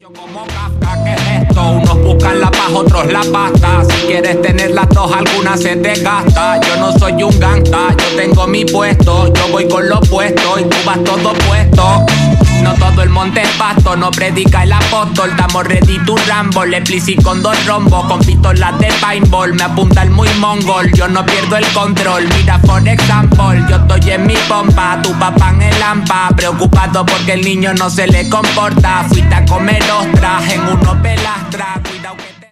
Como Kafka, ¿qué es esto? Unos buscan la paz, otros la pasta. Si quieres tener las dos, alguna se te gasta. Yo no soy un gangsta, yo tengo mi puesto. Yo voy con lo puesto y tú vas todo puesto. No todo el monte es pasto, no predica el apóstol. Estamos ready to rumble, explicit con 2 rombos. Con pistolas de paintball, me apunta el muy mongol. Yo no pierdo el control, mira for example. Yo estoy en mi pompa, tu papá en el hampa. Preocupado porque el niño no se le comporta. Fuiste a comer ostras en unos pelastras, cuidado que